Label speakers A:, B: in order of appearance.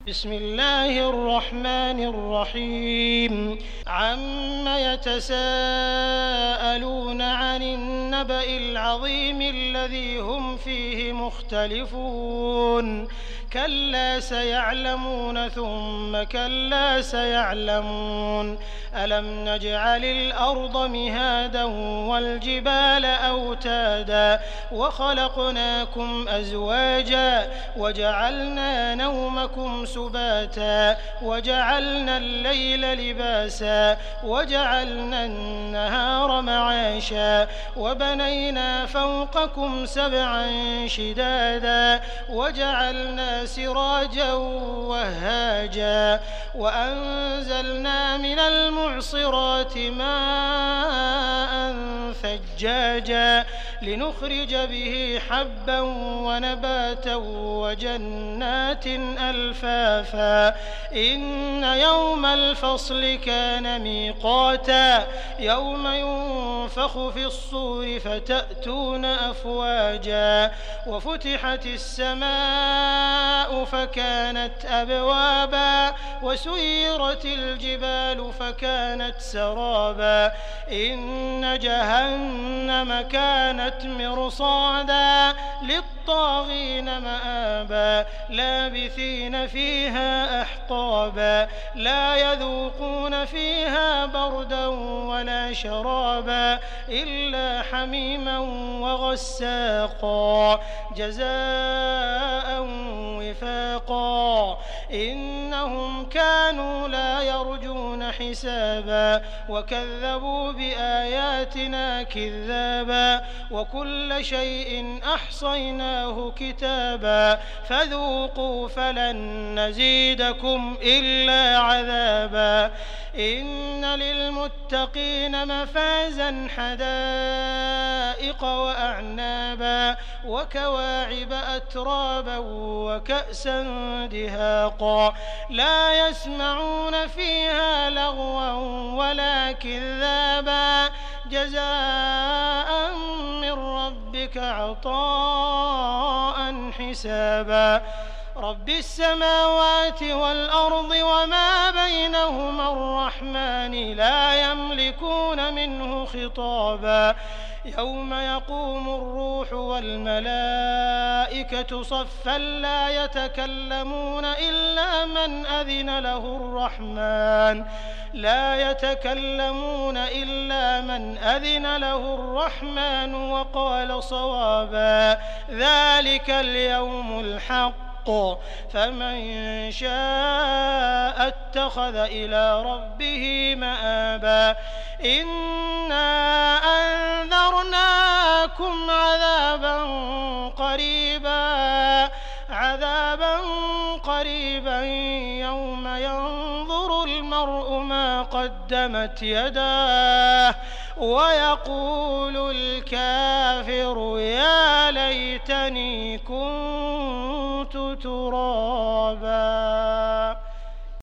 A: بسم الله الرحمن الرحيم عم يتساءلون عن النبأ العظيم الذي هم فيه مختلفون كلا سيعلمون ثم كلا سيعلمون ألم نجعل الأرض مهادا والجبال أوتادا وخلقناكم أزواجا وجعلنا نومكم سباتا وجعلنا الليل لباسا وجعلنا النهار معاشا وبنينا فوقكم سبعا شدادا وجعلنا سراجا وهاجا وأنزلنا من المعصرات ماء ثجاجا لنخرج به حبا ونباتا وجنات ألفافا إن يوم الفصل كان ميقاتا يوم ينفخ في الصور فتأتون أفواجا وفتحت السماء فكانت أبوابا وسيرت الجبال فكانت سرابا إن جهنم كانت مرصادا للطاغين مآبا لابثين فيها أحقابا لا يذوقون فيها بردا ولا شرابا إلا حميما وغساقا جزاء وفاقا إنهم كانوا لا يرجون حسابا وكذبوا بآياتنا كذابا وكل شيء أحصيناه كتابا فذوقوا فلن نزيدكم إلا عذابا إن للمتقين مفازا حدائق وأعنابا وكواعب أترابا وكأسا دهاقا لا يسمعون فيها لغوا ولا كذابا جزاء من ربك عطاء حسابا رب السماوات والأرض وما بينهما الرحمن لا يملكون منه خطابا يوم يقوم الروح والملائكة صفا لا يتكلمون إلا من أذن له الرحمن وقال صوابا ذلك اليوم الحق فمن شاء اتخذ إلى ربه مآبا إنا أنذرناكم عذابا قريبا يوم ينظر المرء ما قدمت يداه ويقول الكافر يا ليتني كنت ترابا.